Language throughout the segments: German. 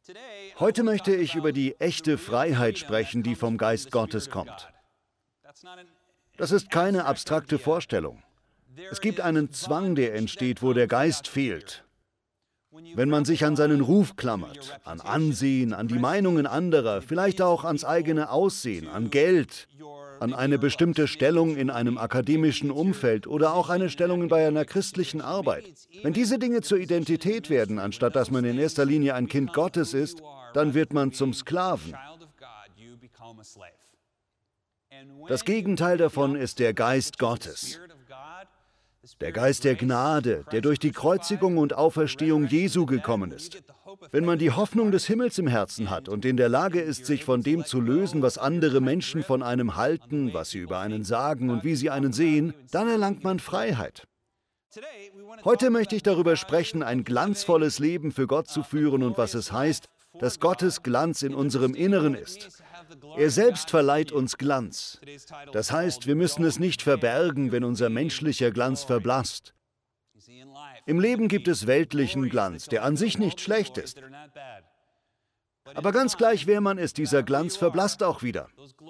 Heute möchte ich über die echte Freiheit sprechen, die vom Geist Gottes kommt. Das ist keine abstrakte Vorstellung. Es gibt einen Zwang, der entsteht, wo der Geist fehlt. Wenn man sich an seinen Ruf klammert, an Ansehen, an die Meinungen anderer, vielleicht auch ans eigene Aussehen, an Geld, an eine bestimmte Stellung in einem akademischen Umfeld oder auch eine Stellung bei einer christlichen Arbeit. Wenn diese Dinge zur Identität werden, anstatt dass man in erster Linie ein Kind Gottes ist, dann wird man zum Sklaven. Das Gegenteil davon ist der Geist Gottes. Der Geist der Gnade, der durch die Kreuzigung und Auferstehung Jesu gekommen ist. Wenn man die Hoffnung des Himmels im Herzen hat und in der Lage ist, sich von dem zu lösen, was andere Menschen von einem halten, was sie über einen sagen und wie sie einen sehen, dann erlangt man Freiheit. Heute möchte ich darüber sprechen, ein glanzvolles Leben für Gott zu führen und was es heißt, dass Gottes Glanz in unserem Inneren ist. Er selbst verleiht uns Glanz. Das heißt, wir müssen es nicht verbergen, wenn unser menschlicher Glanz verblasst. Im Leben gibt es weltlichen Glanz, der an sich nicht schlecht ist. Aber ganz gleich, wer man ist, dieser Glanz verblasst auch wieder.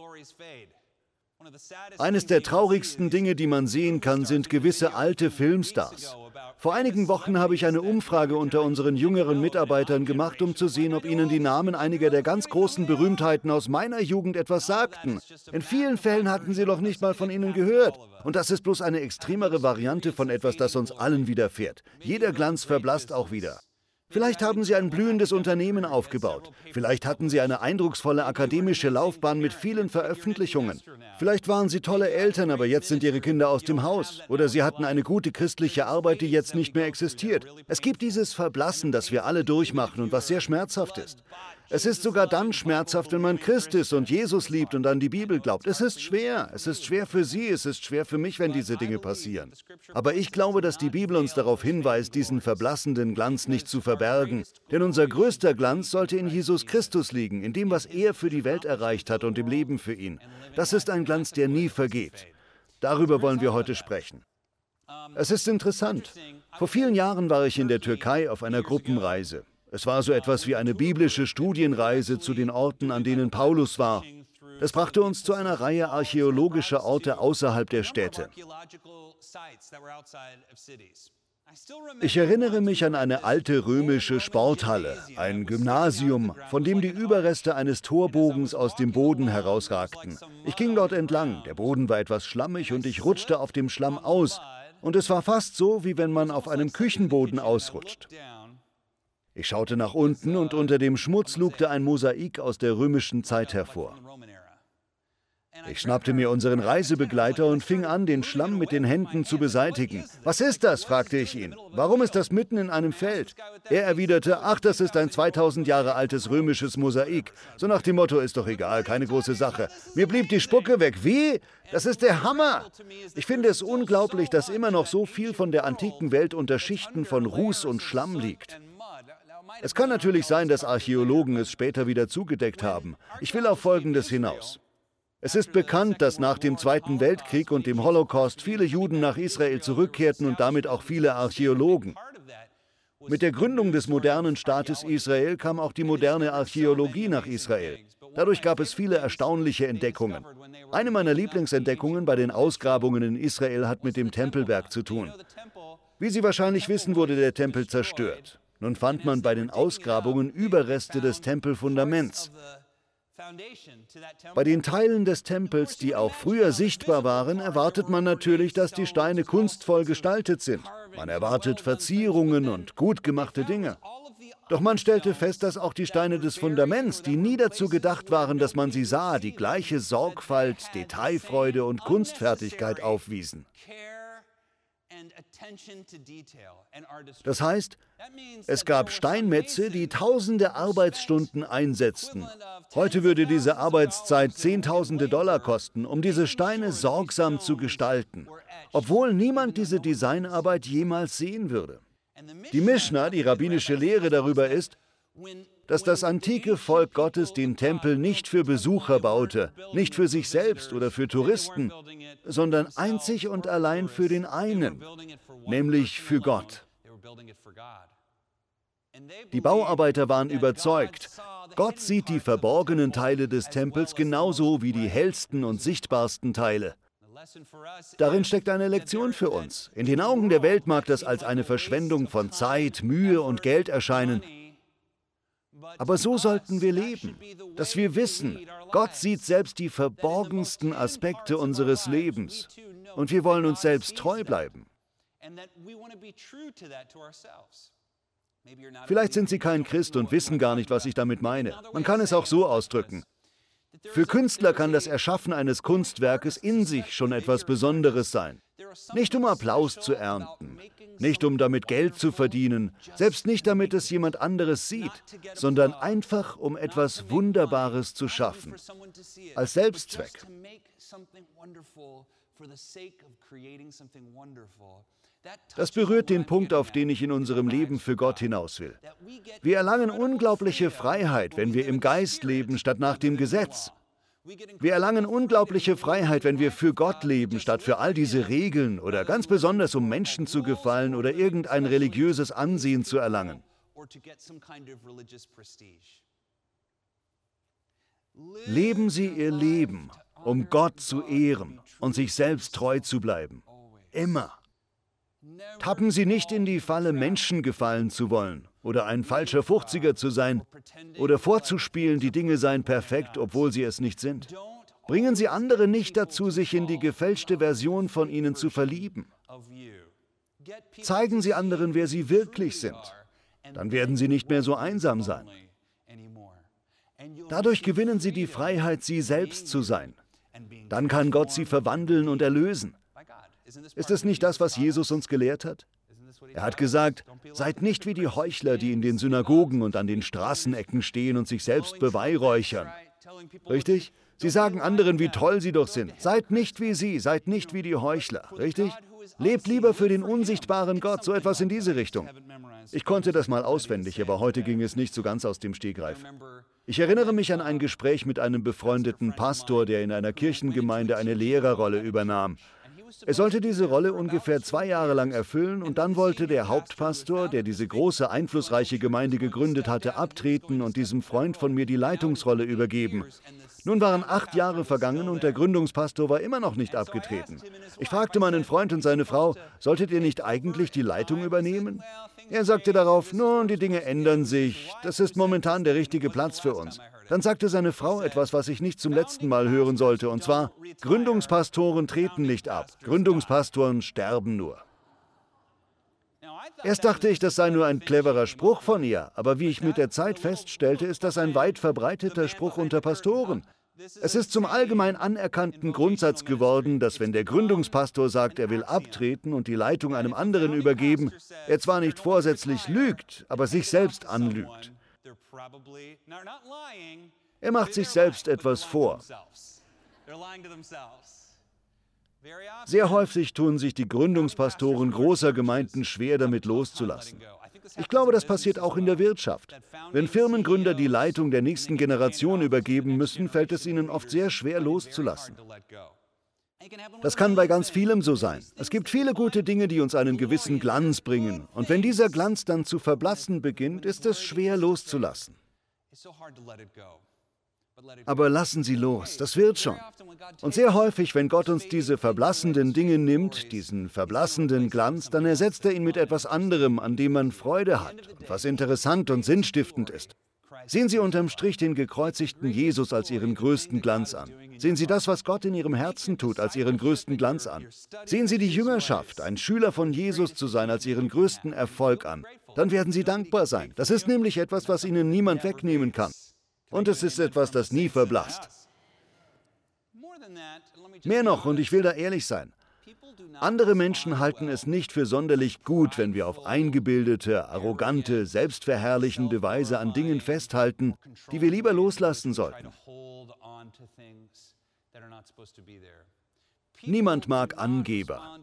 Eines der traurigsten Dinge, die man sehen kann, sind gewisse alte Filmstars. Vor einigen Wochen habe ich eine Umfrage unter unseren jüngeren Mitarbeitern gemacht, um zu sehen, ob ihnen die Namen einiger der ganz großen Berühmtheiten aus meiner Jugend etwas sagten. In vielen Fällen hatten sie noch nicht mal von ihnen gehört. Und das ist bloß eine extremere Variante von etwas, das uns allen widerfährt. Jeder Glanz verblasst auch wieder. Vielleicht haben Sie ein blühendes Unternehmen aufgebaut. Vielleicht hatten Sie eine eindrucksvolle akademische Laufbahn mit vielen Veröffentlichungen. Vielleicht waren Sie tolle Eltern, aber jetzt sind Ihre Kinder aus dem Haus. Oder Sie hatten eine gute christliche Arbeit, die jetzt nicht mehr existiert. Es gibt dieses Verblassen, das wir alle durchmachen und was sehr schmerzhaft ist. Es ist sogar dann schmerzhaft, wenn man Christ ist und Jesus liebt und an die Bibel glaubt. Es ist schwer. Es ist schwer für Sie, es ist schwer für mich, wenn diese Dinge passieren. Aber ich glaube, dass die Bibel uns darauf hinweist, diesen verblassenden Glanz nicht zu verbergen. Denn unser größter Glanz sollte in Jesus Christus liegen, in dem, was er für die Welt erreicht hat und im Leben für ihn. Das ist ein Glanz, der nie vergeht. Darüber wollen wir heute sprechen. Es ist interessant. Vor vielen Jahren war ich in der Türkei auf einer Gruppenreise. Es war so etwas wie eine biblische Studienreise zu den Orten, an denen Paulus war. Das brachte uns zu einer Reihe archäologischer Orte außerhalb der Städte. Ich erinnere mich an eine alte römische Sporthalle, ein Gymnasium, von dem die Überreste eines Torbogens aus dem Boden herausragten. Ich ging dort entlang, der Boden war etwas schlammig und ich rutschte auf dem Schlamm aus. Und es war fast so, wie wenn man auf einem Küchenboden ausrutscht. Ich schaute nach unten und unter dem Schmutz lugte ein Mosaik aus der römischen Zeit hervor. Ich schnappte mir unseren Reisebegleiter und fing an, den Schlamm mit den Händen zu beseitigen. »Was ist das?« fragte ich ihn. »Warum ist das mitten in einem Feld?« Er erwiderte, »Ach, das ist ein 2000 Jahre altes römisches Mosaik. So nach dem Motto, ist doch egal, keine große Sache. Mir blieb die Spucke weg. Wie? Das ist der Hammer!« Ich finde es unglaublich, dass immer noch so viel von der antiken Welt unter Schichten von Ruß und Schlamm liegt. Es kann natürlich sein, dass Archäologen es später wieder zugedeckt haben. Ich will auf Folgendes hinaus. Es ist bekannt, dass nach dem Zweiten Weltkrieg und dem Holocaust viele Juden nach Israel zurückkehrten und damit auch viele Archäologen. Mit der Gründung des modernen Staates Israel kam auch die moderne Archäologie nach Israel. Dadurch gab es viele erstaunliche Entdeckungen. Eine meiner Lieblingsentdeckungen bei den Ausgrabungen in Israel hat mit dem Tempelberg zu tun. Wie Sie wahrscheinlich wissen, wurde der Tempel zerstört. Nun fand man bei den Ausgrabungen Überreste des Tempelfundaments. Bei den Teilen des Tempels, die auch früher sichtbar waren, erwartet man natürlich, dass die Steine kunstvoll gestaltet sind. Man erwartet Verzierungen und gut gemachte Dinge. Doch man stellte fest, dass auch die Steine des Fundaments, die nie dazu gedacht waren, dass man sie sah, die gleiche Sorgfalt, Detailfreude und Kunstfertigkeit aufwiesen. Das heißt, es gab Steinmetze, die tausende Arbeitsstunden einsetzten. Heute würde diese Arbeitszeit Zehntausende Dollar kosten, um diese Steine sorgsam zu gestalten, obwohl niemand diese Designarbeit jemals sehen würde. Die Mischna, die rabbinische Lehre darüber ist, dass das antike Volk Gottes den Tempel nicht für Besucher baute, nicht für sich selbst oder für Touristen, sondern einzig und allein für den einen, nämlich für Gott. Die Bauarbeiter waren überzeugt, Gott sieht die verborgenen Teile des Tempels genauso wie die hellsten und sichtbarsten Teile. Darin steckt eine Lektion für uns. In den Augen der Welt mag das als eine Verschwendung von Zeit, Mühe und Geld erscheinen. Aber so sollten wir leben, dass wir wissen, Gott sieht selbst die verborgensten Aspekte unseres Lebens und wir wollen uns selbst treu bleiben. Vielleicht sind Sie kein Christ und wissen gar nicht, was ich damit meine. Man kann es auch so ausdrücken. Für Künstler kann das Erschaffen eines Kunstwerkes in sich schon etwas Besonderes sein. Nicht um Applaus zu ernten, nicht um damit Geld zu verdienen, selbst nicht damit es jemand anderes sieht, sondern einfach um etwas Wunderbares zu schaffen, als Selbstzweck. Das berührt den Punkt, auf den ich in unserem Leben für Gott hinaus will. Wir erlangen unglaubliche Freiheit, wenn wir im Geist leben, statt nach dem Gesetz. Wir erlangen unglaubliche Freiheit, wenn wir für Gott leben, statt für all diese Regeln oder ganz besonders, um Menschen zu gefallen oder irgendein religiöses Ansehen zu erlangen. Leben Sie Ihr Leben, um Gott zu ehren und sich selbst treu zu bleiben. Immer. Tappen Sie nicht in die Falle, Menschen gefallen zu wollen oder ein falscher 50er zu sein oder vorzuspielen, die Dinge seien perfekt, obwohl sie es nicht sind. Bringen Sie andere nicht dazu, sich in die gefälschte Version von Ihnen zu verlieben. Zeigen Sie anderen, wer Sie wirklich sind. Dann werden Sie nicht mehr so einsam sein. Dadurch gewinnen Sie die Freiheit, Sie selbst zu sein. Dann kann Gott Sie verwandeln und erlösen. Ist es nicht das, was Jesus uns gelehrt hat? Er hat gesagt, seid nicht wie die Heuchler, die in den Synagogen und an den Straßenecken stehen und sich selbst beweihräuchern. Richtig? Sie sagen anderen, wie toll sie doch sind. Seid nicht wie sie, seid nicht wie die Heuchler. Richtig? Lebt lieber für den unsichtbaren Gott, so etwas in diese Richtung. Ich konnte das mal auswendig, aber heute ging es nicht so ganz aus dem Stegreif. Ich erinnere mich an ein Gespräch mit einem befreundeten Pastor, der in einer Kirchengemeinde eine Lehrerrolle übernahm. Er sollte diese Rolle ungefähr 2 Jahre lang erfüllen und dann wollte der Hauptpastor, der diese große, einflussreiche Gemeinde gegründet hatte, abtreten und diesem Freund von mir die Leitungsrolle übergeben. Nun waren 8 Jahre vergangen und der Gründungspastor war immer noch nicht abgetreten. Ich fragte meinen Freund und seine Frau, solltet ihr nicht eigentlich die Leitung übernehmen? Er sagte darauf, nun, die Dinge ändern sich, das ist momentan der richtige Platz für uns. Dann sagte seine Frau etwas, was ich nicht zum letzten Mal hören sollte, und zwar, Gründungspastoren treten nicht ab, Gründungspastoren sterben nur. Erst dachte ich, das sei nur ein cleverer Spruch von ihr, aber wie ich mit der Zeit feststellte, ist das ein weit verbreiteter Spruch unter Pastoren. Es ist zum allgemein anerkannten Grundsatz geworden, dass wenn der Gründungspastor sagt, er will abtreten und die Leitung einem anderen übergeben, er zwar nicht vorsätzlich lügt, aber sich selbst anlügt. Er macht sich selbst etwas vor. Sehr häufig tun sich die Gründungspastoren großer Gemeinden schwer, damit loszulassen. Ich glaube, das passiert auch in der Wirtschaft. Wenn Firmengründer die Leitung der nächsten Generation übergeben müssen, fällt es ihnen oft sehr schwer loszulassen. Das kann bei ganz vielem so sein. Es gibt viele gute Dinge, die uns einen gewissen Glanz bringen. Und wenn dieser Glanz dann zu verblassen beginnt, ist es schwer loszulassen. Aber lassen Sie los, das wird schon. Und sehr häufig, wenn Gott uns diese verblassenden Dinge nimmt, diesen verblassenden Glanz, dann ersetzt er ihn mit etwas anderem, an dem man Freude hat und was interessant und sinnstiftend ist. Sehen Sie unterm Strich den gekreuzigten Jesus als Ihren größten Glanz an. Sehen Sie das, was Gott in Ihrem Herzen tut, als Ihren größten Glanz an. Sehen Sie die Jüngerschaft, ein Schüler von Jesus zu sein, als Ihren größten Erfolg an. Dann werden Sie dankbar sein. Das ist nämlich etwas, was Ihnen niemand wegnehmen kann. Und es ist etwas, das nie verblasst. Mehr noch, und ich will da ehrlich sein. Andere Menschen halten es nicht für sonderlich gut, wenn wir auf eingebildete, arrogante, selbstverherrlichende Weise an Dingen festhalten, die wir lieber loslassen sollten. Niemand mag Angeber.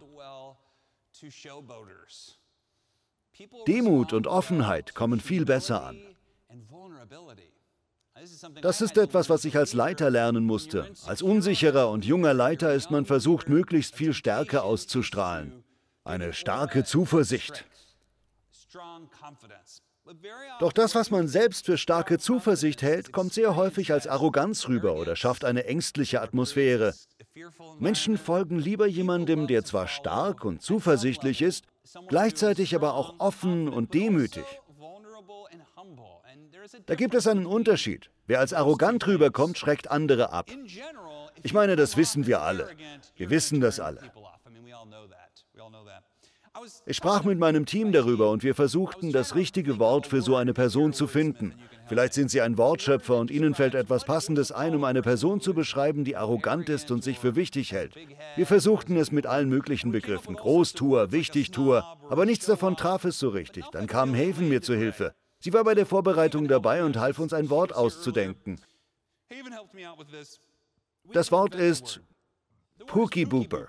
Demut und Offenheit kommen viel besser an. Das ist etwas, was ich als Leiter lernen musste. Als unsicherer und junger Leiter ist man versucht, möglichst viel Stärke auszustrahlen. Eine starke Zuversicht. Doch das, was man selbst für starke Zuversicht hält, kommt sehr häufig als Arroganz rüber oder schafft eine ängstliche Atmosphäre. Menschen folgen lieber jemandem, der zwar stark und zuversichtlich ist, gleichzeitig aber auch offen und demütig. Da gibt es einen Unterschied. Wer als arrogant rüberkommt, schreckt andere ab. Ich meine, das wissen wir alle. Wir wissen das alle. Ich sprach mit meinem Team darüber und wir versuchten, das richtige Wort für so eine Person zu finden. Vielleicht sind Sie ein Wortschöpfer und Ihnen fällt etwas Passendes ein, um eine Person zu beschreiben, die arrogant ist und sich für wichtig hält. Wir versuchten es mit allen möglichen Begriffen. Großtuer, Wichtigtuer, aber nichts davon traf es so richtig. Dann kam Haven mir zu Hilfe. Sie war bei der Vorbereitung dabei und half uns ein Wort auszudenken. Das Wort ist Pookie Booper.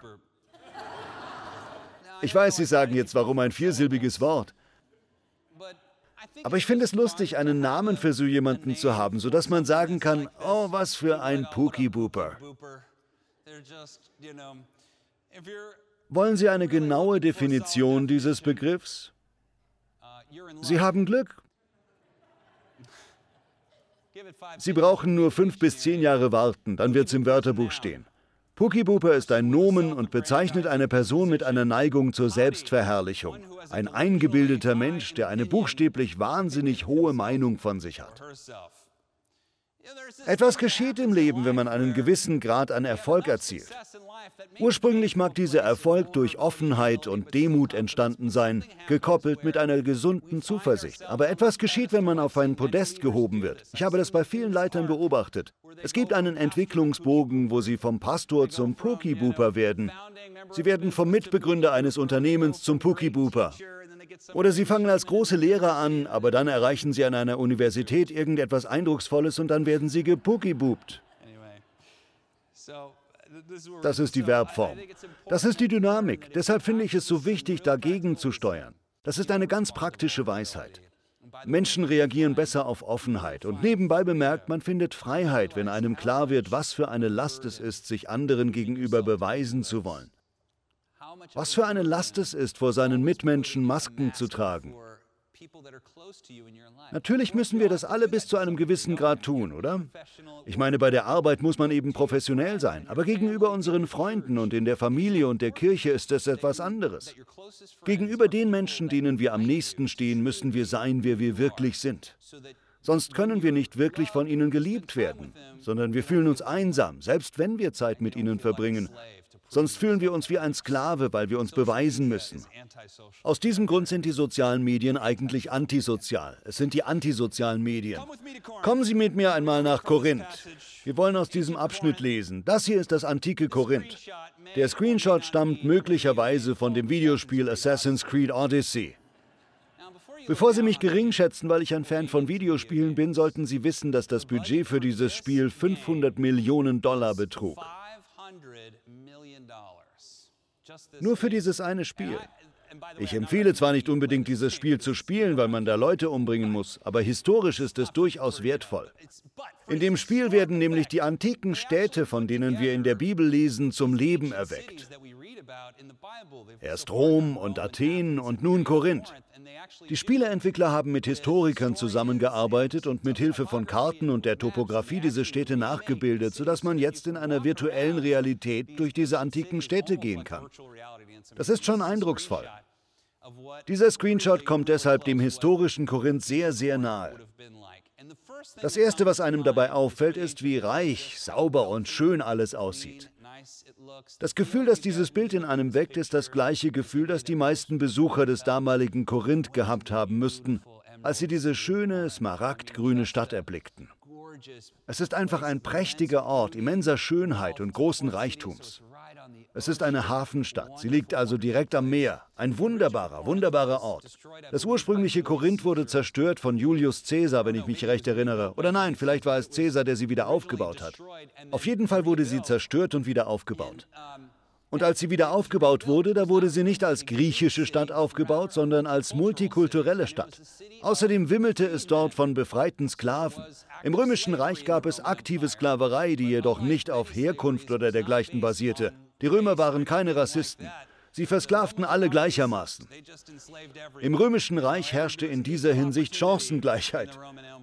Ich weiß, Sie sagen jetzt, warum ein viersilbiges Wort. Aber ich finde es lustig, einen Namen für so jemanden zu haben, sodass man sagen kann, oh, was für ein Pookie Booper. Wollen Sie eine genaue Definition dieses Begriffs? Sie haben Glück. Sie brauchen nur 5 bis 10 Jahre warten, dann wird es im Wörterbuch stehen. Pookie Booper ist ein Nomen und bezeichnet eine Person mit einer Neigung zur Selbstverherrlichung. Ein eingebildeter Mensch, der eine buchstäblich wahnsinnig hohe Meinung von sich hat. Etwas geschieht im Leben, wenn man einen gewissen Grad an Erfolg erzielt. Ursprünglich mag dieser Erfolg durch Offenheit und Demut entstanden sein, gekoppelt mit einer gesunden Zuversicht. Aber etwas geschieht, wenn man auf ein Podest gehoben wird. Ich habe das bei vielen Leitern beobachtet. Es gibt einen Entwicklungsbogen, wo sie vom Pastor zum Pookie Booper werden. Sie werden vom Mitbegründer eines Unternehmens zum Pookie Booper. Oder sie fangen als große Lehrer an, aber dann erreichen sie an einer Universität irgendetwas Eindrucksvolles und dann werden sie gepookie-boopt. Das ist die Verbform. Das ist die Dynamik. Deshalb finde ich es so wichtig, dagegen zu steuern. Das ist eine ganz praktische Weisheit. Menschen reagieren besser auf Offenheit. Und nebenbei bemerkt, man findet Freiheit, wenn einem klar wird, was für eine Last es ist, sich anderen gegenüber beweisen zu wollen. Was für eine Last es ist, vor seinen Mitmenschen Masken zu tragen. Natürlich müssen wir das alle bis zu einem gewissen Grad tun, oder? Ich meine, bei der Arbeit muss man eben professionell sein, aber gegenüber unseren Freunden und in der Familie und der Kirche ist es etwas anderes. Gegenüber den Menschen, denen wir am nächsten stehen, müssen wir sein, wer wir wirklich sind. Sonst können wir nicht wirklich von ihnen geliebt werden, sondern wir fühlen uns einsam, selbst wenn wir Zeit mit ihnen verbringen. Sonst fühlen wir uns wie ein Sklave, weil wir uns beweisen müssen. Aus diesem Grund sind die sozialen Medien eigentlich antisozial. Es sind die antisozialen Medien. Kommen Sie mit mir einmal nach Korinth. Wir wollen aus diesem Abschnitt lesen. Das hier ist das antike Korinth. Der Screenshot stammt möglicherweise von dem Videospiel Assassin's Creed Odyssey. Bevor Sie mich gering schätzen, weil ich ein Fan von Videospielen bin, sollten Sie wissen, dass das Budget für dieses Spiel $500 Millionen betrug. Nur für dieses eine Spiel. Ich empfehle zwar nicht unbedingt, dieses Spiel zu spielen, weil man da Leute umbringen muss, aber historisch ist es durchaus wertvoll. In dem Spiel werden nämlich die antiken Städte, von denen wir in der Bibel lesen, zum Leben erweckt. Erst Rom und Athen und nun Korinth. Die Spieleentwickler haben mit Historikern zusammengearbeitet und mit Hilfe von Karten und der Topographie diese Städte nachgebildet, sodass man jetzt in einer virtuellen Realität durch diese antiken Städte gehen kann. Das ist schon eindrucksvoll. Dieser Screenshot kommt deshalb dem historischen Korinth sehr, sehr nahe. Das Erste, was einem dabei auffällt, ist, wie reich, sauber und schön alles aussieht. Das Gefühl, das dieses Bild in einem weckt, ist das gleiche Gefühl, das die meisten Besucher des damaligen Korinth gehabt haben müssten, als sie diese schöne, smaragdgrüne Stadt erblickten. Es ist einfach ein prächtiger Ort, immenser Schönheit und großen Reichtums. Es ist eine Hafenstadt, sie liegt also direkt am Meer. Ein wunderbarer, wunderbarer Ort. Das ursprüngliche Korinth wurde zerstört von Julius Caesar, wenn ich mich recht erinnere. Oder nein, vielleicht war es Caesar, der sie wieder aufgebaut hat. Auf jeden Fall wurde sie zerstört und wieder aufgebaut. Und als sie wieder aufgebaut wurde, da wurde sie nicht als griechische Stadt aufgebaut, sondern als multikulturelle Stadt. Außerdem wimmelte es dort von befreiten Sklaven. Im Römischen Reich gab es aktive Sklaverei, die jedoch nicht auf Herkunft oder dergleichen basierte. Die Römer waren keine Rassisten. Sie versklavten alle gleichermaßen. Im Römischen Reich herrschte in dieser Hinsicht Chancengleichheit.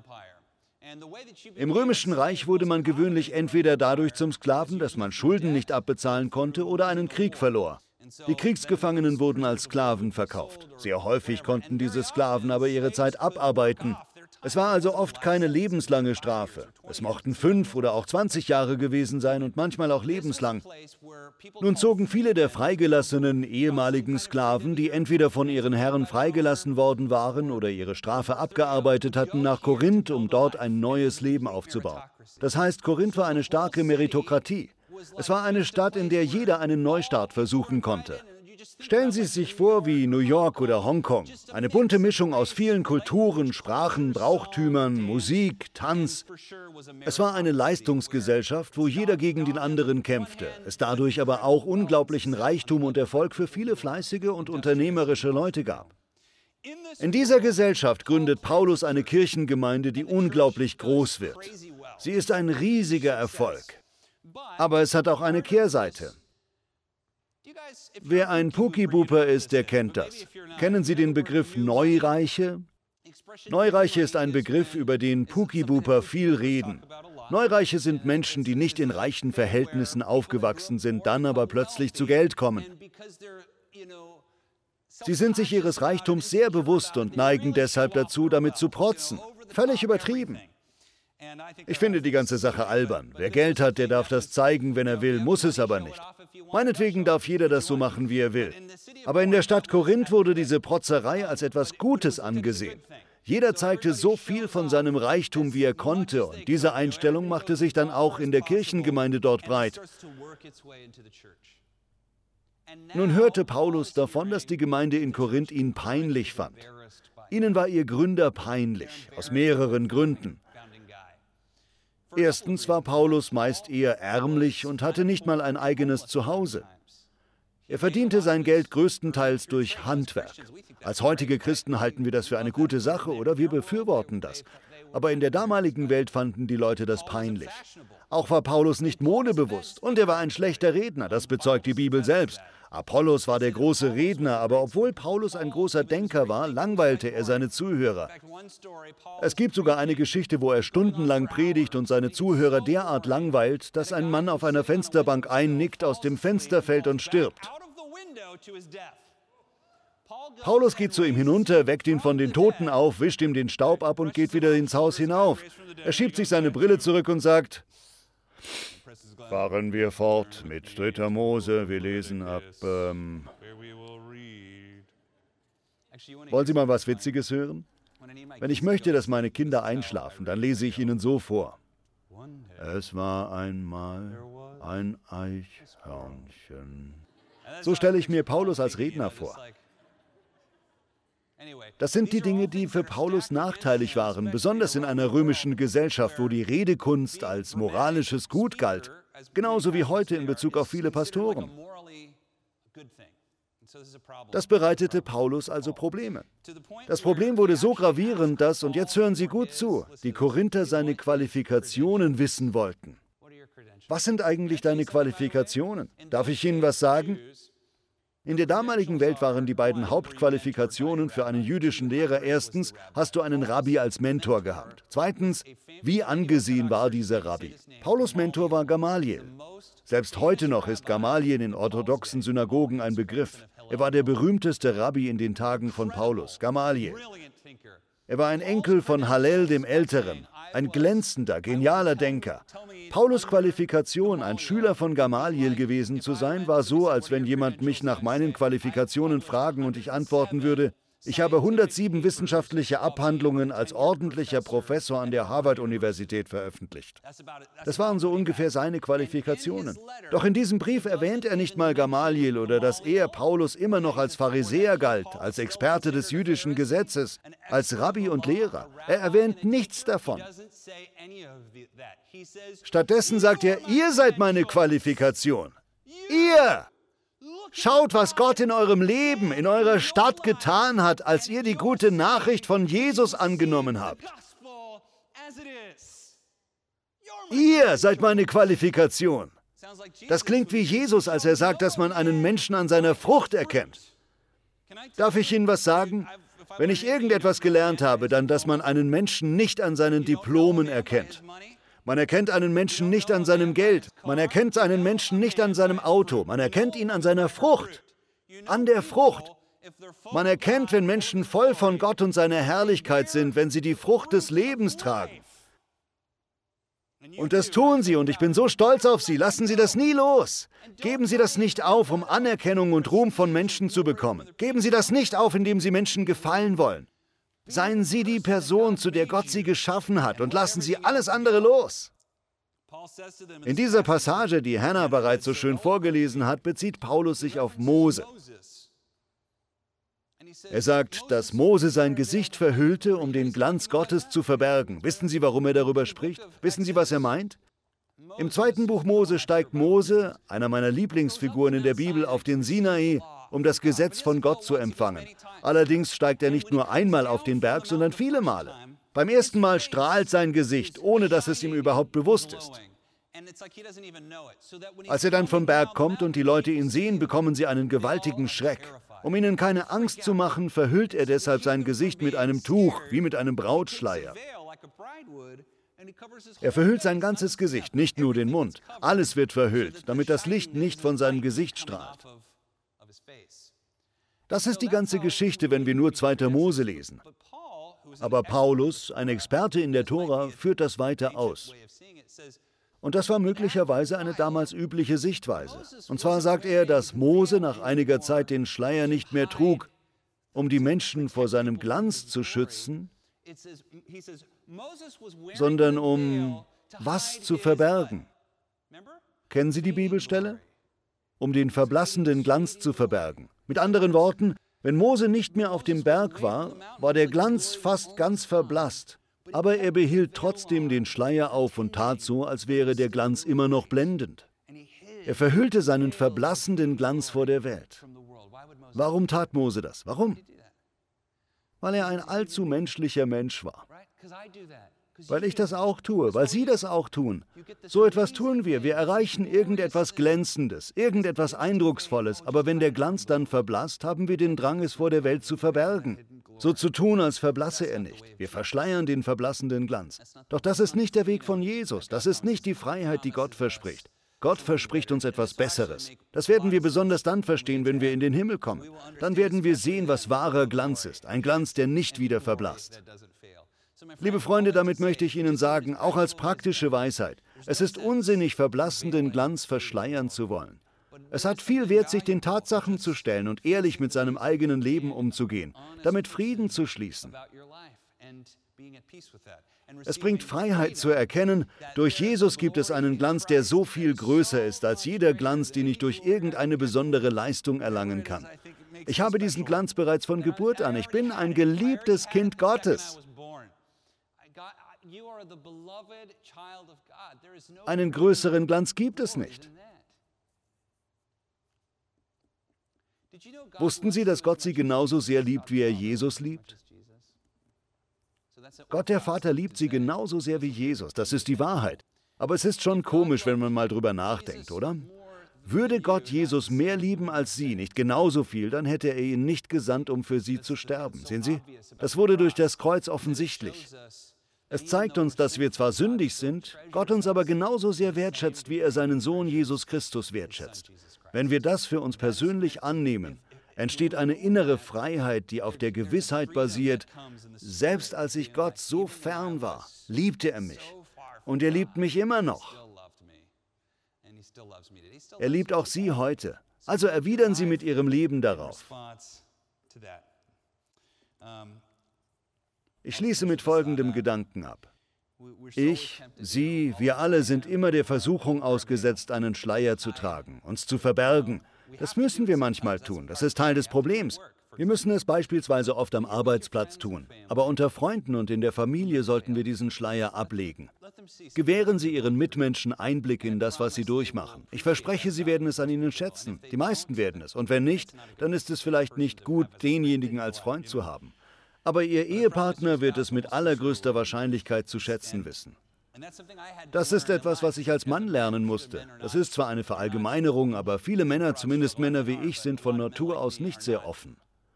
Im Römischen Reich wurde man gewöhnlich entweder dadurch zum Sklaven, dass man Schulden nicht abbezahlen konnte oder einen Krieg verlor. Die Kriegsgefangenen wurden als Sklaven verkauft. Sehr häufig konnten diese Sklaven aber ihre Zeit abarbeiten. Es war also oft keine lebenslange Strafe. Es mochten 5 oder auch 20 Jahre gewesen sein und manchmal auch lebenslang. Nun zogen viele der freigelassenen ehemaligen Sklaven, die entweder von ihren Herren freigelassen worden waren oder ihre Strafe abgearbeitet hatten, nach Korinth, um dort ein neues Leben aufzubauen. Das heißt, Korinth war eine starke Meritokratie. Es war eine Stadt, in der jeder einen Neustart versuchen konnte. Stellen Sie sich vor wie New York oder Hongkong. Eine bunte Mischung aus vielen Kulturen, Sprachen, Brauchtümern, Musik, Tanz. Es war eine Leistungsgesellschaft, wo jeder gegen den anderen kämpfte. Es dadurch aber auch unglaublichen Reichtum und Erfolg für viele fleißige und unternehmerische Leute gab. In dieser Gesellschaft gründet Paulus eine Kirchengemeinde, die unglaublich groß wird. Sie ist ein riesiger Erfolg. Aber es hat auch eine Kehrseite. Wer ein Puki-Buper ist, der kennt das. Kennen Sie den Begriff Neureiche? Neureiche ist ein Begriff, über den Puki-Buper viel reden. Neureiche sind Menschen, die nicht in reichen Verhältnissen aufgewachsen sind, dann aber plötzlich zu Geld kommen. Sie sind sich ihres Reichtums sehr bewusst und neigen deshalb dazu, damit zu protzen. Völlig übertrieben. Ich finde die ganze Sache albern. Wer Geld hat, der darf das zeigen, wenn er will, muss es aber nicht. Meinetwegen darf jeder das so machen, wie er will. Aber in der Stadt Korinth wurde diese Protzerei als etwas Gutes angesehen. Jeder zeigte so viel von seinem Reichtum, wie er konnte, und diese Einstellung machte sich dann auch in der Kirchengemeinde dort breit. Nun hörte Paulus davon, dass die Gemeinde in Korinth ihn peinlich fand. Ihnen war ihr Gründer peinlich, aus mehreren Gründen. Erstens war Paulus meist eher ärmlich und hatte nicht mal ein eigenes Zuhause. Er verdiente sein Geld größtenteils durch Handwerk. Als heutige Christen halten wir das für eine gute Sache oder wir befürworten das. Aber in der damaligen Welt fanden die Leute das peinlich. Auch war Paulus nicht modebewusst und er war ein schlechter Redner, das bezeugt die Bibel selbst. Apollos war der große Redner, aber obwohl Paulus ein großer Denker war, langweilte er seine Zuhörer. Es gibt sogar eine Geschichte, wo er stundenlang predigt und seine Zuhörer derart langweilt, dass ein Mann auf einer Fensterbank einnickt, aus dem Fenster fällt und stirbt. Paulus geht zu ihm hinunter, weckt ihn von den Toten auf, wischt ihm den Staub ab und geht wieder ins Haus hinauf. Er schiebt sich seine Brille zurück und sagt: Fahren wir fort mit 3. Mose, wir lesen ab... Wollen Sie mal was Witziges hören? Wenn ich möchte, dass meine Kinder einschlafen, dann lese ich ihnen so vor. Es war einmal ein Eichhörnchen. So stelle ich mir Paulus als Redner vor. Das sind die Dinge, die für Paulus nachteilig waren, besonders in einer römischen Gesellschaft, wo die Redekunst als moralisches Gut galt. Genauso wie heute in Bezug auf viele Pastoren. Das bereitete Paulus also Probleme. Das Problem wurde so gravierend, dass, und jetzt hören Sie gut zu, die Korinther seine Qualifikationen wissen wollten. Was sind eigentlich deine Qualifikationen? Darf ich Ihnen was sagen? In der damaligen Welt waren die beiden Hauptqualifikationen für einen jüdischen Lehrer: erstens, hast du einen Rabbi als Mentor gehabt? Zweitens, wie angesehen war dieser Rabbi? Paulus' Mentor war Gamaliel. Selbst heute noch ist Gamaliel in orthodoxen Synagogen ein Begriff. Er war der berühmteste Rabbi in den Tagen von Paulus, Gamaliel. Er war ein Enkel von Hallel dem Älteren, ein glänzender, genialer Denker. Paulus' Qualifikation, ein Schüler von Gamaliel gewesen zu sein, war so, als wenn jemand mich nach meinen Qualifikationen fragen und ich antworten würde: Ich habe 107 wissenschaftliche Abhandlungen als ordentlicher Professor an der Harvard-Universität veröffentlicht. Das waren so ungefähr seine Qualifikationen. Doch in diesem Brief erwähnt er nicht mal Gamaliel oder dass er, Paulus, immer noch als Pharisäer galt, als Experte des jüdischen Gesetzes, als Rabbi und Lehrer. Er erwähnt nichts davon. Stattdessen sagt er: Ihr seid meine Qualifikation. Ihr! Schaut, was Gott in eurem Leben, in eurer Stadt getan hat, als ihr die gute Nachricht von Jesus angenommen habt. Ihr seid meine Qualifikation. Das klingt wie Jesus, als er sagt, dass man einen Menschen an seiner Frucht erkennt. Darf ich Ihnen was sagen? Wenn ich irgendetwas gelernt habe, dann, dass man einen Menschen nicht an seinen Diplomen erkennt. Man erkennt einen Menschen nicht an seinem Geld. Man erkennt einen Menschen nicht an seinem Auto. Man erkennt ihn an seiner Frucht. An der Frucht. Man erkennt, wenn Menschen voll von Gott und seiner Herrlichkeit sind, wenn sie die Frucht des Lebens tragen. Und das tun Sie, und ich bin so stolz auf Sie. Lassen Sie das nie los. Geben Sie das nicht auf, um Anerkennung und Ruhm von Menschen zu bekommen. Geben Sie das nicht auf, indem Sie Menschen gefallen wollen. Seien Sie die Person, zu der Gott Sie geschaffen hat, und lassen Sie alles andere los. In dieser Passage, die Hannah bereits so schön vorgelesen hat, bezieht Paulus sich auf Mose. Er sagt, dass Mose sein Gesicht verhüllte, um den Glanz Gottes zu verbergen. Wissen Sie, warum er darüber spricht? Wissen Sie, was er meint? Im 2. Buch Mose steigt Mose, einer meiner Lieblingsfiguren in der Bibel, auf den Sinai, um das Gesetz von Gott zu empfangen. Allerdings steigt er nicht nur einmal auf den Berg, sondern viele Male. Beim ersten Mal strahlt sein Gesicht, ohne dass es ihm überhaupt bewusst ist. Als er dann vom Berg kommt und die Leute ihn sehen, bekommen sie einen gewaltigen Schreck. Um ihnen keine Angst zu machen, verhüllt er deshalb sein Gesicht mit einem Tuch, wie mit einem Brautschleier. Er verhüllt sein ganzes Gesicht, nicht nur den Mund. Alles wird verhüllt, damit das Licht nicht von seinem Gesicht strahlt. Das ist die ganze Geschichte, wenn wir nur 2. Mose lesen. Aber Paulus, ein Experte in der Tora, führt das weiter aus. Und das war möglicherweise eine damals übliche Sichtweise. Und zwar sagt er, dass Mose nach einiger Zeit den Schleier nicht mehr trug, um die Menschen vor seinem Glanz zu schützen, sondern um was zu verbergen. Kennen Sie die Bibelstelle? Um den verblassenden Glanz zu verbergen. Mit anderen Worten, wenn Mose nicht mehr auf dem Berg war, war der Glanz fast ganz verblasst. Aber er behielt trotzdem den Schleier auf und tat so, als wäre der Glanz immer noch blendend. Er verhüllte seinen verblassenden Glanz vor der Welt. Warum tat Mose das? Warum? Weil er ein allzu menschlicher Mensch war. Weil ich das auch tue, weil Sie das auch tun. So etwas tun wir. Wir erreichen irgendetwas Glänzendes, irgendetwas Eindrucksvolles, aber wenn der Glanz dann verblasst, haben wir den Drang, es vor der Welt zu verbergen. So zu tun, als verblasse er nicht. Wir verschleiern den verblassenden Glanz. Doch das ist nicht der Weg von Jesus. Das ist nicht die Freiheit, die Gott verspricht. Gott verspricht uns etwas Besseres. Das werden wir besonders dann verstehen, wenn wir in den Himmel kommen. Dann werden wir sehen, was wahrer Glanz ist. Ein Glanz, der nicht wieder verblasst. Liebe Freunde, damit möchte ich Ihnen sagen, auch als praktische Weisheit, es ist unsinnig, verblassenden Glanz verschleiern zu wollen. Es hat viel Wert, sich den Tatsachen zu stellen und ehrlich mit seinem eigenen Leben umzugehen, damit Frieden zu schließen. Es bringt Freiheit zu erkennen, durch Jesus gibt es einen Glanz, der so viel größer ist als jeder Glanz, den ich durch irgendeine besondere Leistung erlangen kann. Ich habe diesen Glanz bereits von Geburt an. Ich bin ein geliebtes Kind Gottes. Einen größeren Glanz gibt es nicht. Wussten Sie, dass Gott Sie genauso sehr liebt, wie er Jesus liebt? Gott der Vater liebt Sie genauso sehr wie Jesus. Das ist die Wahrheit. Aber es ist schon komisch, wenn man mal drüber nachdenkt, oder? Würde Gott Jesus mehr lieben als Sie, nicht genauso viel, dann hätte er ihn nicht gesandt, um für Sie zu sterben. Sehen Sie? Das wurde durch das Kreuz offensichtlich. Es zeigt uns, dass wir zwar sündig sind, Gott uns aber genauso sehr wertschätzt, wie er seinen Sohn Jesus Christus wertschätzt. Wenn wir das für uns persönlich annehmen, entsteht eine innere Freiheit, die auf der Gewissheit basiert, selbst als ich Gott so fern war, liebte er mich. Und er liebt mich immer noch. Er liebt auch Sie heute. Also erwidern Sie mit Ihrem Leben darauf. Ich schließe mit folgendem Gedanken ab. Ich, Sie, wir alle sind immer der Versuchung ausgesetzt, einen Schleier zu tragen, uns zu verbergen. Das müssen wir manchmal tun, das ist Teil des Problems. Wir müssen es beispielsweise oft am Arbeitsplatz tun. Aber unter Freunden und in der Familie sollten wir diesen Schleier ablegen. Gewähren Sie Ihren Mitmenschen Einblick in das, was sie durchmachen. Ich verspreche, Sie werden es an ihnen schätzen. Die meisten werden es. Und wenn nicht, dann ist es vielleicht nicht gut, denjenigen als Freund zu haben. Aber Ihr Ehepartner wird es mit allergrößter Wahrscheinlichkeit zu schätzen wissen. Das ist etwas, was ich als Mann lernen musste. Das ist zwar eine Verallgemeinerung, aber viele Männer, zumindest Männer wie ich, sind von Natur aus nicht sehr offen.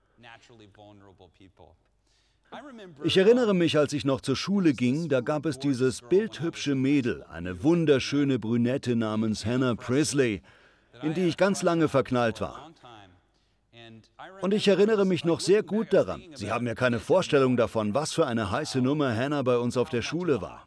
Ich erinnere mich, als ich noch zur Schule ging, da gab es dieses bildhübsche Mädel, eine wunderschöne Brünette namens Hannah Presley, in die ich ganz lange verknallt war. Und ich erinnere mich noch sehr gut daran. Sie haben ja keine Vorstellung davon, was für eine heiße Nummer Hannah bei uns auf der Schule war.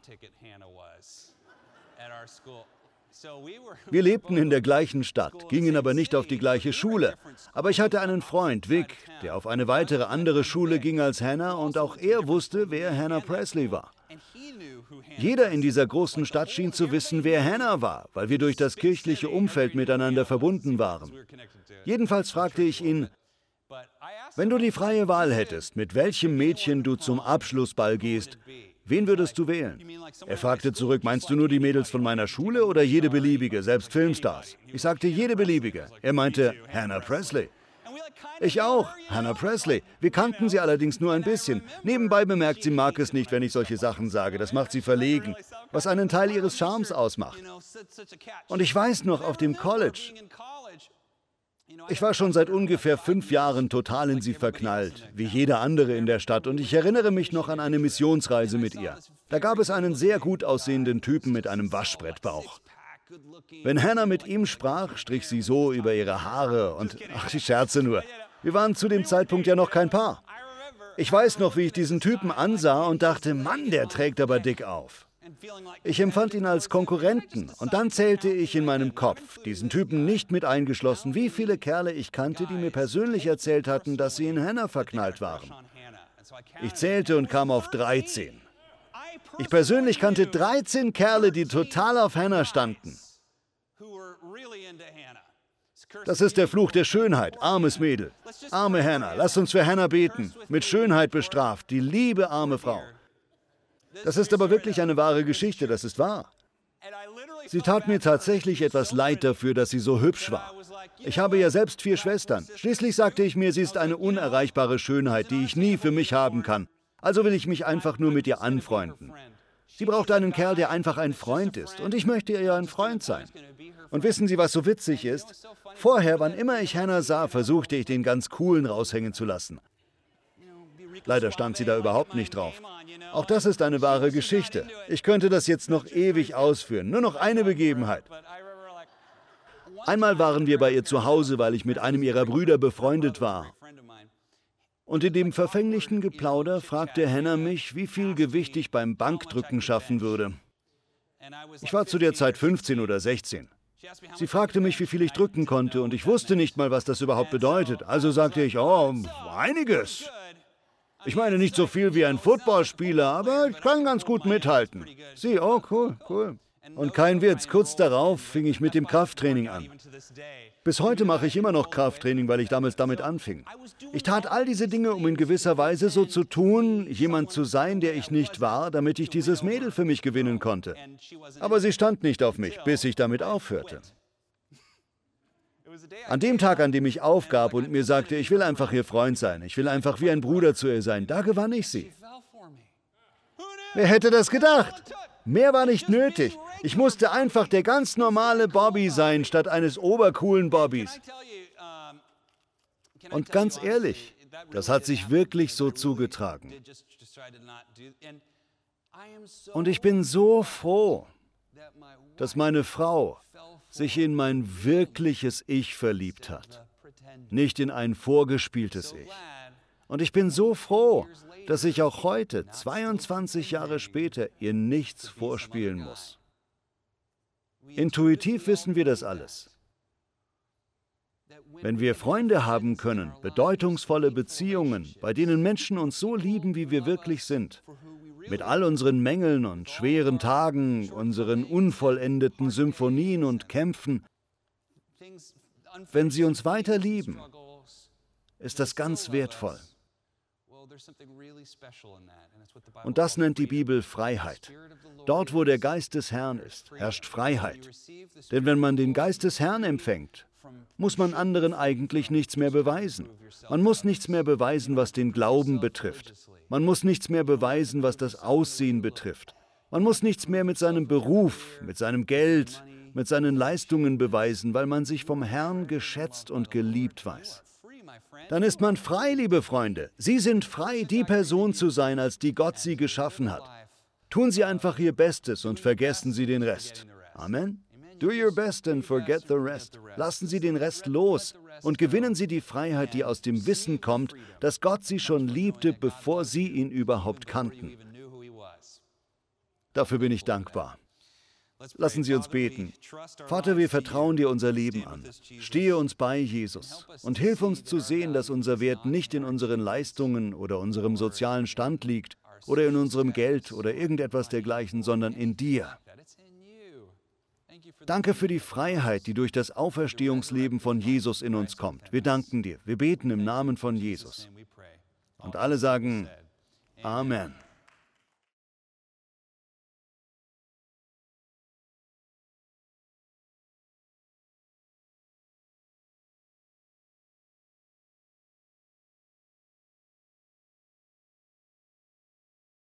Wir lebten in der gleichen Stadt, gingen aber nicht auf die gleiche Schule. Aber ich hatte einen Freund, Vic, der auf eine weitere andere Schule ging als Hannah und auch er wusste, wer Hannah Presley war. Jeder in dieser großen Stadt schien zu wissen, wer Hannah war, weil wir durch das kirchliche Umfeld miteinander verbunden waren. Jedenfalls fragte ich ihn, wenn du die freie Wahl hättest, mit welchem Mädchen du zum Abschlussball gehst, wen würdest du wählen? Er fragte zurück, meinst du nur die Mädels von meiner Schule oder jede beliebige, selbst Filmstars? Ich sagte, jede beliebige. Er meinte, Hannah Presley. Ich auch, Hannah Presley. Wir kannten sie allerdings nur ein bisschen. Nebenbei bemerkt, sie mag es nicht, wenn ich solche Sachen sage. Das macht sie verlegen, was einen Teil ihres Charmes ausmacht. Und ich weiß noch, auf dem College, ich war schon seit ungefähr 5 Jahren total in sie verknallt, wie jeder andere in der Stadt. Und ich erinnere mich noch an eine Missionsreise mit ihr. Da gab es einen sehr gut aussehenden Typen mit einem Waschbrettbauch. Wenn Hannah mit ihm sprach, strich sie so über ihre Haare und, ach, ich scherze nur, wir waren zu dem Zeitpunkt ja noch kein Paar. Ich weiß noch, wie ich diesen Typen ansah und dachte, Mann, der trägt aber dick auf. Ich empfand ihn als Konkurrenten und dann zählte ich in meinem Kopf, diesen Typen nicht mit eingeschlossen, wie viele Kerle ich kannte, die mir persönlich erzählt hatten, dass sie in Hannah verknallt waren. Ich zählte und kam auf 13. Ich persönlich kannte 13 Kerle, die total auf Hannah standen. Das ist der Fluch der Schönheit, armes Mädel. Arme Hannah, lasst uns für Hannah beten. Mit Schönheit bestraft, die liebe arme Frau. Das ist aber wirklich eine wahre Geschichte, das ist wahr. Sie tat mir tatsächlich etwas leid dafür, dass sie so hübsch war. Ich habe ja selbst 4 Schwestern. Schließlich sagte ich mir, sie ist eine unerreichbare Schönheit, die ich nie für mich haben kann. Also will ich mich einfach nur mit ihr anfreunden. Sie braucht einen Kerl, der einfach ein Freund ist. Und ich möchte ihr ein Freund sein. Und wissen Sie, was so witzig ist? Vorher, wann immer ich Hannah sah, versuchte ich, den ganz Coolen raushängen zu lassen. Leider stand sie da überhaupt nicht drauf. Auch das ist eine wahre Geschichte. Ich könnte das jetzt noch ewig ausführen. Nur noch eine Begebenheit. Einmal waren wir bei ihr zu Hause, weil ich mit einem ihrer Brüder befreundet war. Und in dem verfänglichen Geplauder fragte Hannah mich, wie viel Gewicht ich beim Bankdrücken schaffen würde. Ich war zu der Zeit 15 oder 16. Sie fragte mich, wie viel ich drücken konnte, und ich wusste nicht mal, was das überhaupt bedeutet. Also sagte ich, oh, einiges. Ich meine nicht so viel wie ein Footballspieler, aber ich kann ganz gut mithalten. Sie, oh, cool, cool. Und kein Witz, kurz darauf fing ich mit dem Krafttraining an. Bis heute mache ich immer noch Krafttraining, weil ich damals damit anfing. Ich tat all diese Dinge, um in gewisser Weise so zu tun, jemand zu sein, der ich nicht war, damit ich dieses Mädel für mich gewinnen konnte. Aber sie stand nicht auf mich, bis ich damit aufhörte. An dem Tag, an dem ich aufgab und mir sagte, ich will einfach ihr Freund sein, ich will einfach wie ein Bruder zu ihr sein, da gewann ich sie. Wer hätte das gedacht? Mehr war nicht nötig. Ich musste einfach der ganz normale Bobby sein, statt eines obercoolen Bobbys. Und ganz ehrlich, das hat sich wirklich so zugetragen. Und ich bin so froh, dass meine Frau sich in mein wirkliches Ich verliebt hat, nicht in ein vorgespieltes Ich. Und ich bin so froh, dass ich auch heute, 22 Jahre später, ihr nichts vorspielen muss. Intuitiv wissen wir das alles. Wenn wir Freunde haben können, bedeutungsvolle Beziehungen, bei denen Menschen uns so lieben, wie wir wirklich sind, mit all unseren Mängeln und schweren Tagen, unseren unvollendeten Symphonien und Kämpfen, wenn sie uns weiter lieben, ist das ganz wertvoll. Und das nennt die Bibel Freiheit. Dort, wo der Geist des Herrn ist, herrscht Freiheit. Denn wenn man den Geist des Herrn empfängt, muss man anderen eigentlich nichts mehr beweisen. Man muss nichts mehr beweisen, was den Glauben betrifft. Man muss nichts mehr beweisen, was das Aussehen betrifft. Man muss nichts mehr mit seinem Beruf, mit seinem Geld, mit seinen Leistungen beweisen, weil man sich vom Herrn geschätzt und geliebt weiß. Dann ist man frei, liebe Freunde. Sie sind frei, die Person zu sein, als die Gott sie geschaffen hat. Tun Sie einfach Ihr Bestes und vergessen Sie den Rest. Amen. Do your best and forget the rest. Lassen Sie den Rest los und gewinnen Sie die Freiheit, die aus dem Wissen kommt, dass Gott Sie schon liebte, bevor Sie ihn überhaupt kannten. Dafür bin ich dankbar. Lassen Sie uns beten. Vater, wir vertrauen dir unser Leben an. Stehe uns bei, Jesus, und hilf uns zu sehen, dass unser Wert nicht in unseren Leistungen oder unserem sozialen Stand liegt oder in unserem Geld oder irgendetwas dergleichen, sondern in dir. Danke für die Freiheit, die durch das Auferstehungsleben von Jesus in uns kommt. Wir danken dir. Wir beten im Namen von Jesus. Und alle sagen Amen.